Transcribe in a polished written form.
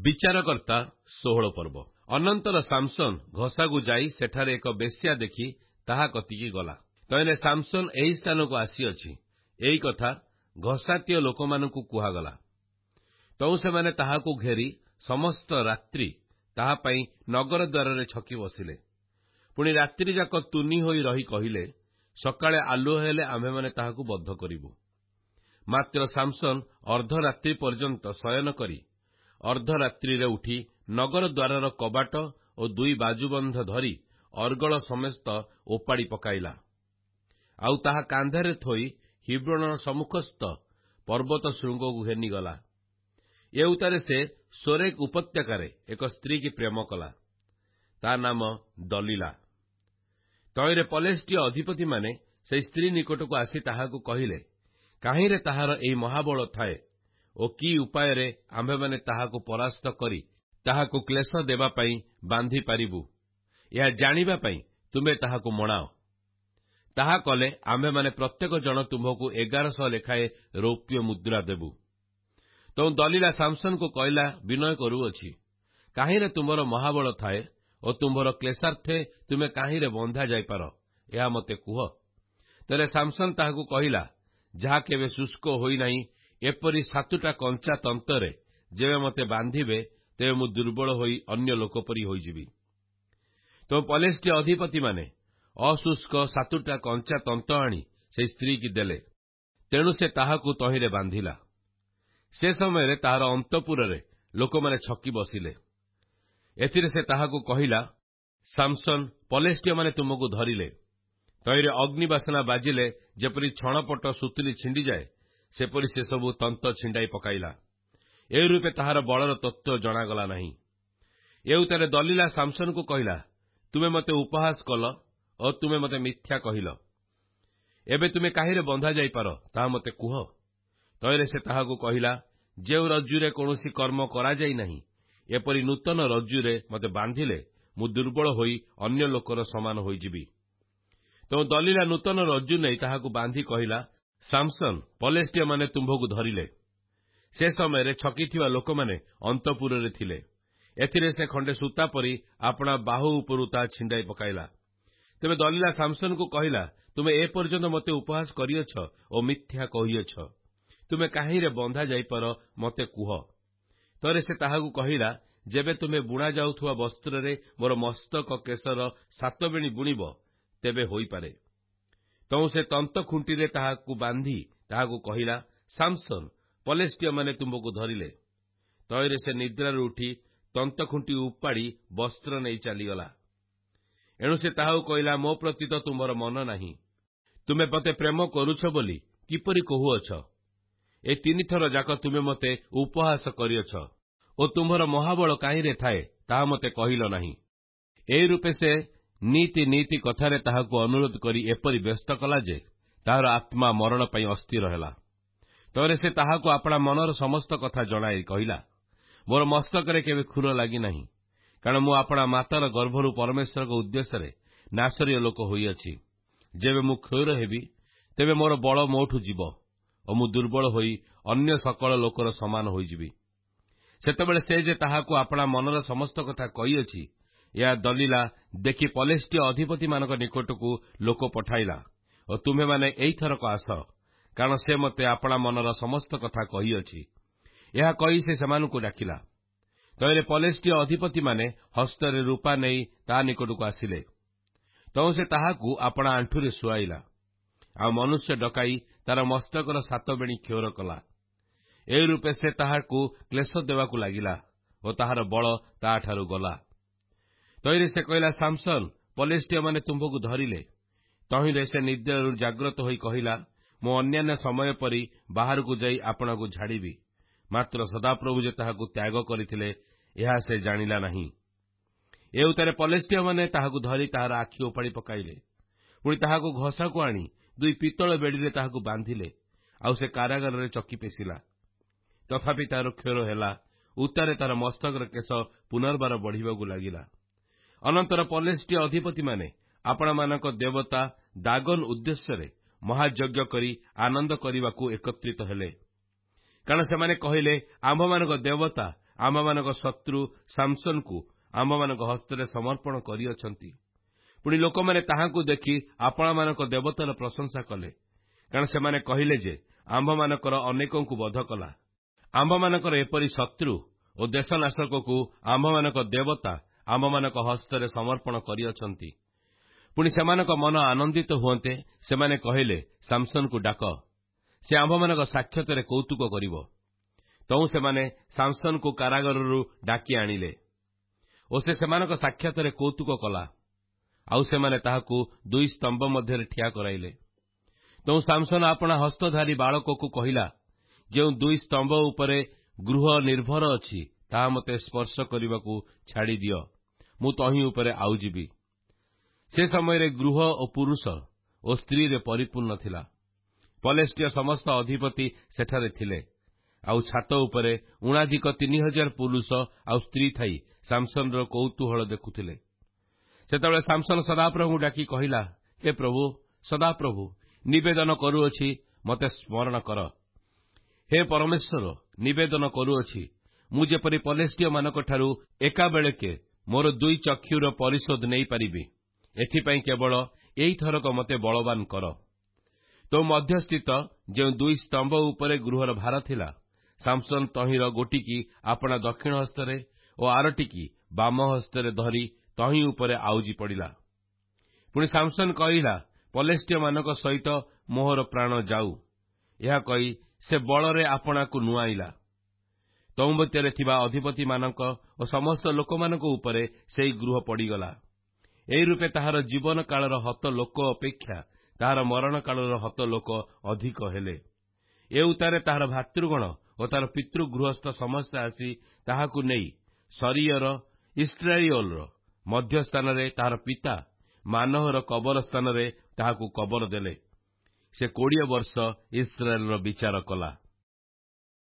ବିଚାରକର୍ତ୍ତା 16 ପର୍ବ। ଅନନ୍ତର ସାମସନ ଘଷାକୁ ଯାଇ ସେଠାରେ ଏକ ବେଶ୍ୟା ଦେଖି ତାହା କତିକି ଗଲା। ତହିଁରେ ସାମସନ ଏହି ସ୍ଥାନକୁ ଆସିଅଛି, ଏହି କଥା ଘଷାତୀୟ ଲୋକମାନଙ୍କୁ କୁହାଗଲା। ତହୁଁ ସେମାନେ ତାହାକୁ ଘେରି ସମସ୍ତ ରାତ୍ରି ତାହା ପାଇଁ ନଗର ଦ୍ୱାରରେ ଛକି ବସିଲେ। ପୁଣି ରାତ୍ରିଯାକ ତୁନି ହୋଇ ରହି କହିଲେ, ସକାଳେ ଆଲୁଅ ହେଲେ ଆମ୍ଭେମାନେ ତାହାକୁ ବଦ୍ଧ କରିବୁ। ମାତ୍ର ସାମସନ ଅର୍ଦ୍ଧରାତ୍ରି ପର୍ଯ୍ୟନ୍ତ ଶୟନ କରି ଅର୍ଦ୍ଧରାତ୍ରିରେ ଉଠି ନଗର ଦ୍ୱାରର କବାଟ ଓ 2 ବାଜୁବନ୍ଧ ଧରି ଅର୍ଗଳ ସମେତ ଓପାଡ଼ି ପକାଇଲା। ଆଉ ତାହା କାନ୍ଧରେ ଥୋଇ ହିବ୍ରୋନର ସମ୍ମୁଖସ୍ଥ ପର୍ବତ ଶୃଙ୍ଗକୁ ଘେନିଗଲା। ଏ ଉତ୍ତାରେ ସେ ସୋରେକ ଉପତ୍ୟକାରେ ଏକ ସ୍ତ୍ରୀକି ପ୍ରେମ କଲା। ତା ନାମ ଦଲିଲା। ତହିଁରେ ପଲେଷ୍ଟିୟ ଅଧିପତିମାନେ ସେହି ସ୍ତ୍ରୀ ନିକଟକୁ ଆସି ତାହାକୁ କହିଲେ, କାହିଁରେ ତାହାର ଏହି ମହାବଳ ଥାଏ ଓ କି ଉପାୟରେ ଆମ୍ଭେମାନେ ତାହାକୁ ପରାସ୍ତ କରି ତାହାକୁ କ୍ଲେଶ ଦେବା ପାଇଁ ବାନ୍ଧି ପାରିବୁ, ଏହା ଜାଣିବା ପାଇଁ ତୁମେ ତାହାକୁ ମଣାଅ। ତାହା କଲେ ଆମ୍ଭେମାନେ ପ୍ରତ୍ୟେକ ଜଣ ତୁମ୍ଭକୁ 1100 ଲେଖାଏ ରୌପ୍ୟ ମୁଦ୍ରା ଦେବୁ। ତେଣୁ ଦଲିଲା ସାମସନକୁ କହିଲା, ବିନୟ କରୁଅଛି, କାହିଁରେ ତୁମର ମହାବଳ ଥାଏ ଓ ତୁମ୍ଭର କ୍ଲେଶାର୍ଥେ ତୁମେ କାହିଁରେ ବନ୍ଧା ଯାଇପାର, ଏହା ମୋତେ କୁହ। ତେବେ ସାମସନ ତାହାକୁ କହିଲା, ଯାହା କେବେ ଶୁଷ୍କ ହୋଇନାହିଁ, ଏପରି 7ଟା କଞ୍ଚା ତନ୍ତରେ ଯେବେ ମୋତେ ବାନ୍ଧିବେ, ତେବେ ମୁଁ ଦୁର୍ବଳ ହୋଇ ଅନ୍ୟ ଲୋକ ପରି ହୋଇଯିବି। ତ ପଲେଷ୍ଟିୟ ଅଧିପତିମାନେ ଅଶୁଷ୍କ 7ଟା କଞ୍ଚା ତନ୍ତ ଆଣି ସେହି ସ୍ତ୍ରୀକି ଦେଲେ। ତେଣୁ ସେ ତାହାକୁ ତହିଁରେ ବାନ୍ଧିଲା। ସେ ସମୟରେ ତାହାର ଅନ୍ତଃପୁରରେ ଲୋକମାନେ ଛକି ବସିଲେ। ଏଥିରେ ସେ ତାହାକୁ କହିଲା, ସାମସନ, ପଲେଷ୍ଟିୟମାନେ ତୁମକୁ ଧରିଲେ। ତହିଁରେ ଅଗ୍ନିବାସନା ବାଜିଲେ ଯେପରି ଛଣପଟ ସୁତୁଲି ଛିଣ୍ଡିଯାଏ, ସେପରି ସେସବୁ ତନ୍ତ ଛିଣ୍ଡାଇ ପକାଇଲା। ଏ ରୂପେ ତାହାର ବଳର ତତ୍ତ୍ୱ ଜଣାଗଲା ନାହିଁ। ଏ ଉତ୍ତାରେ ଦଲିଲା ସାମସନକୁ କହିଲା, ତୁମେ ମୋତେ ଉପହାସ କଲ ଓ ତୁମେ ମୋତେ ମିଥ୍ୟା କହିଲ। ଏବେ ତୁମେ କାହିଁରେ ବନ୍ଧା ଯାଇପାର, ତାହା ମୋତେ କୁହ। ତହିଁରେ ସେ ତାହାକୁ କହିଲା, ଯେଉଁ ରଜ୍ଜୁରେ କୌଣସି କର୍ମ କରାଯାଇ ନାହିଁ, ଏପରି ନୂତନ ରଜ୍ଜୁରେ ମୋତେ ବାନ୍ଧିଲେ ମୁଁ ଦୁର୍ବଳ ହୋଇ ଅନ୍ୟ ଲୋକର ସମାନ ହୋଇଯିବି। ତେଣୁ ଦଲିଲା ନୂତନ ରଜ୍ଜୁ ନେଇ ତାହାକୁ ବାନ୍ଧି କହିଲା, ସାମସନ, ପଲେଷ୍ଟିୟମାନେ ତୁମ୍ଭକୁ ଧରିଲେ। ସେ ସମୟରେ ଛକିଥିବା ଲୋକମାନେ ଅନ୍ତଃପୁରରେ ଥିଲେ। ଏଥିରେ ସେ ଖଣ୍ଡେ ସୂତା ପରି ଆପଣା ବାହୁ ଉପରୁ ତାହା ଛିଣ୍ଡାଇ ପକାଇଲା। ତେବେ ଦଲିଲା ସାମସନକୁ କହିଲା, ତୁମେ ଏପର୍ଯ୍ୟନ୍ତ ମୋତେ ଉପହାସ କରିଅଛ ଓ ମିଥ୍ୟା କହିଅଛ। ତୁମେ କାହିଁରେ ବନ୍ଧା ଯାଇପାର, ମୋତେ କୁହ। ତରେ ସେ ତାହାକୁ କହିଲା, ଯେବେ ତୁମେ ବୁଣା ଯାଉଥିବା ବସ୍ତ୍ରରେ ମୋର ମସ୍ତକ କେଶର 7 ବେଣୀ ବୁଣିବ, ତେବେ ହୋଇପାରେ। ତହୁଁ ସେ ତନ୍ତ ଖୁଣ୍ଟିରେ ତାହାକୁ ବାନ୍ଧି ତାହାକୁ କହିଲା, ସାମସନ, ପଲେଷ୍ଟିୟମାନେ ତୁମ୍ଭକୁ ଧରିଲେ। ତହିଁରେ ସେ ନିଦ୍ରାରୁ ଉଠି ତନ୍ତଖୁଣ୍ଟି ଉପାଡ଼ି ବସ୍ତ୍ର ନେଇ ଚାଲିଗଲା। ଏଣୁ ସେ ତାହାକୁ କହିଲା, ମୋ ପ୍ରତି ତ ତୁମର ମନ ନାହିଁ। ତୁମେ ମୋତେ ପ୍ରେମ କରୁଛ ବୋଲି କିପରି କହୁଅଛ? ଏ 3 ଥର ଯାକ ତୁମେ ମୋତେ ଉପହାସ କରିଅଛ ଓ ତୁମ୍ଭର ମହାବଳ କାହିଁରେ ଥାଏ, ତାହା ମୋତେ କହିଲ ନାହିଁ। ଏହି ରୂପେ ସେ ନୀତି କଥାରେ ତାହାକୁ ଅନୁରୋଧ କରି ଏପରି ବ୍ୟସ୍ତ କଲା ଯେ ତାହାର ଆତ୍ମା ମରଣ ପାଇଁ ଅସ୍ଥିର ହେଲା। ତହିଁରେ ସେ ତାହାକୁ ଆପଣା ମନର ସମସ୍ତ କଥା ଜଣାଇ କହିଲା, ମୋର ମସ୍ତକରେ କେବେ ଖୁର ଲାଗିନାହିଁ, କାରଣ ମୁଁ ଆପଣା ମାତାର ଗର୍ଭରୁ ପରମେଶ୍ୱରଙ୍କ ଉଦ୍ଦେଶ୍ୟରେ ନାସରୀୟ ଲୋକ ହୋଇଅଛି। ଯେବେ ମୁଁ କ୍ଷୌର ହେବି, ତେବେ ମୋର ବଳ ମୋଠୁ ଯିବ ଓ ମୁଁ ଦୁର୍ବଳ ହୋଇ ଅନ୍ୟ ସକଳ ଲୋକର ସମାନ ହୋଇଯିବି। ସେତେବେଳେ ସେ ଯେ ତାହାକୁ ଆପଣା ମନର ସମସ୍ତ କଥା କହିଅଛି, ଏହା ଦଲିଲା ଦେଖି ପଲେଷ୍ଟିୟ ଅଧିପତିମାନଙ୍କ ନିକଟକୁ ଲୋକ ପଠାଇଲା ଓ ତୁମ୍ଭେମାନେ ଏଇଥରକ ଆସ, କାରଣ ସେ ମୋତେ ଆପଣା ମନର ସମସ୍ତ କଥା କହିଅଛି। ଏହା କହି ସେ ସେମାନଙ୍କୁ ଡାକିଲା। ତହିଁରେ ପଲେଷ୍ଟିୟ ଅଧିପତିମାନେ ହସ୍ତରେ ରୂପା ନେଇ ତା ନିକଟକୁ ଆସିଲେ। ତହୁଁ ସେ ତାହାକୁ ଆପଣା ଆଣ୍ଠୁରେ ଶୁଆଇଲା। ଆଉ ମନୁଷ୍ୟ ଡକାଇ ତାର ମସ୍ତକର 7 ବେଣୀ କ୍ଷୌର କଲା। ଏହି ରୂପେ ସେ ତାହାକୁ କ୍ଲେଶ ଦେବାକୁ ଲାଗିଲା ଓ ତାହାର ବଳ ତାହାଠାରୁ ଗଲା। ତହିଁରେ ସେ କହିଲା, ସାମସନ, ପଲେଷ୍ଟିୟମାନେ ତୁମ୍ଭକୁ ଧରିଲେ। ତହିଁରେ ସେ ନିଦ୍ରାରୁ ଜାଗ୍ରତ ହୋଇ କହିଲା, ମୁଁ ଅନ୍ୟାନ୍ୟ ସମୟ ପରି ବାହାରକୁ ଯାଇ ଆପଣଙ୍କୁ ଝାଡ଼ିବି। ମାତ୍ର ସଦାପ୍ରଭୁ ଯେ ତାହାକୁ ତ୍ୟାଗ କରିଥିଲେ, ଏହା ସେ ଜାଣିଲା ନାହିଁ। ଏ ଉତ୍ତାରେ ପଲେଷ୍ଟିୟମାନେ ତାହାକୁ ଧରି ତାହାର ଆଖି ଓପାଡ଼ି ପକାଇଲେ। ପୁଣି ତାହାକୁ ଘଷାକୁ ଆଣି 2 ପିତ୍ତଳ ବେଡ଼ିରେ ତାହାକୁ ବାନ୍ଧିଲେ। ଆଉ ସେ କାରାଗାରରେ ଚକି ପେଶିଲା। ତଥାପି ତାହାର କ୍ଷୌର ହେଲା। ଉତ୍ତାରେ ତାର ମସ୍ତକର କେଶ ପୁନର୍ବାର ବଢ଼ିବାକୁ ଲାଗିଲା। ଅନନ୍ତର ପଲେଷ୍ଟିୟ ଅଧିପତିମାନେ ଆପଣମାନଙ୍କ ଦେବତା ଦାଗନ ଉଦ୍ଦେଶ୍ୟରେ ମହାଯଜ୍ଞ କରି ଆନନ୍ଦ କରିବାକୁ ଏକତ୍ରିତ ହେଲେ। କାରଣ ସେମାନେ କହିଲେ, ଆମ୍ଭମାନଙ୍କ ଦେବତା ଆମମାନଙ୍କ ଶତ୍ରୁ ସାମସନକୁ ଆମମାନଙ୍କ ହସ୍ତରେ ସମର୍ପଣ କରିଅଛନ୍ତି। ପୁଣି ଲୋକମାନେ ତାହାଙ୍କୁ ଦେଖି ଆପଣମାନଙ୍କ ଦେବତାର ପ୍ରଶଂସା କଲେ, କାରଣ ସେମାନେ କହିଲେ ଯେ ଆମ୍ଭମାନଙ୍କର ଅନେକଙ୍କୁ ବଧ କଲା। ଆମ୍ଭମାନଙ୍କର ଏପରି ଶତ୍ରୁ ଓ ଦେଶନାଶକକୁ ଆମ୍ଭମାନଙ୍କ ଦେବତା ଆମମାନଙ୍କ ହସ୍ତରେ ସମର୍ପଣ କରିଅଛନ୍ତି। ପୁଣି ସେମାନଙ୍କ ମନ ଆନନ୍ଦିତ ହୁଅନ୍ତେ ସେମାନେ କହିଲେ, ସାମସନକୁ ଡାକ, ସେ ଆମ୍ଭମାନଙ୍କ ସାକ୍ଷାତରେ କୌତୁକ କରିବ। ତହୁଁ ସେମାନେ ସାମସନକୁ କାରାଗାରରୁ ଡାକି ଆଣିଲେ ଓ ସେ ସେମାନଙ୍କ ସାକ୍ଷାତରେ କୌତୁକ କଲା। ଆଉ ସେମାନେ ତାହାକୁ ଦୁଇ ସ୍ତମ୍ଭ ମଧ୍ୟରେ ଠିଆ କରାଇଲେ। ତହୁଁ ସାମସନ ଆପଣା ହସ୍ତଧାରୀ ବାଳକକୁ କହିଲା, ଯେଉଁ ଦୁଇ ସ୍ତମ୍ଭ ଉପରେ ଗୃହ ନିର୍ଭର ଅଛି ତାହା ମୋତେ ସ୍ପର୍ଶ କରିବାକୁ ଛାଡ଼ିଦିଅ, ମୁଁ ତହିଁ ଉପରେ ଆଉଯିବି। ସେ ସମୟରେ ଗୃହ ଓ ପୁରୁଷ ଓ ସ୍ତ୍ରୀରେ ପରିପୂର୍ଣ୍ଣ ଥିଲା। ପଲେଷ୍ଟିଆ ସମସ୍ତ ଅଧିପତି ସେଠାରେ ଥିଲେ। ଆଉ ଛାତ ଉପରେ ଉଣାଧିକ 3000 ପୁରୁଷ ଆଉ ସ୍ତ୍ରୀ ଥାଇ ସାମସନର କୌତୂହଳ ଦେଖୁଥିଲେ। ସେତେବେଳେ ସାମସନ ସଦାପ୍ରଭୁଙ୍କୁ ଡାକି କହିଲା, ହେ ପ୍ରଭୁ, ସଦାପ୍ରଭୁ, ନିବେଦନ କରୁଅଛି, ମୋତେ ସ୍ମରଣ କର। ହେ ପରମେଶ୍ୱର, ନିବେଦନ କରୁଅଛି, ମୁଁ ଯେପରି ପଲେଷ୍ଟିୟମାନଙ୍କଠାରୁ ଏକାବେଳକେ ମୋର 2 ଚକ୍ଷୁର ପରିଶୋଧ ନେଇପାରିବି, ଏଥିପାଇଁ କେବଳ ଏଇଥରକ ମୋତେ ବଳବାନ କର। ତୋ ମଧ୍ୟସ୍ଥିତ ଯେଉଁ 2 ସ୍ତମ୍ଭ ଉପରେ ଗୃହର ଭାର ଥିଲା, ସାମସନ ତହିଁର ଗୋଟିକି ଆପଣା ଦକ୍ଷିଣ ହସ୍ତରେ ଓ ଆରଟିକି ବାମ ହସ୍ତରେ ଧରି ତହିଁ ଉପରେ ଆଉଜି ପଡ଼ିଲା। ପୁଣି ସାମସନ କହିଲା, ପଲେଷ୍ଟିୟମାନଙ୍କ ସହିତ ମୋହର ପ୍ରାଣ ଯାଉ। ଏହା କହି ସେ ବଳରେ ଆପଣାକୁ ନୁଆଇଲା। ତହୁଁ ମଧ୍ୟରେ ଥିବା ଅଧିପତିମାନଙ୍କ ଓ ସମସ୍ତ ଲୋକମାନଙ୍କ ଉପରେ ସେହି ଗୃହ ପଡ଼ିଗଲା। ଏହି ରୂପେ ତାହାର ଜୀବନ କାଳର ହତ ଲୋକ ଅପେକ୍ଷା ତାହାର ମରଣ କାଳର ହତ ଲୋକ ଅଧିକ ହେଲେ। ଏ ଉତ୍ତାରେ ତାହାର ଭାତୃଗଣ ଓ ତାହାର ପିତୃଗୃହସ୍ଥ ସମସ୍ତେ ଆସି ତାହାକୁ ନେଇ ଶରୀୟର ଇଷ୍ଟ୍ରାଇଏଲର ମଧ୍ୟସ୍ଥାନରେ ତାହାର ପିତା ମାନହର କବର ସ୍ଥାନରେ ତାହାକୁ କବର ଦେଲେ। ସେ 20 ବର୍ଷ ଇସ୍ରାଏଲର ବିଚାର କଲା।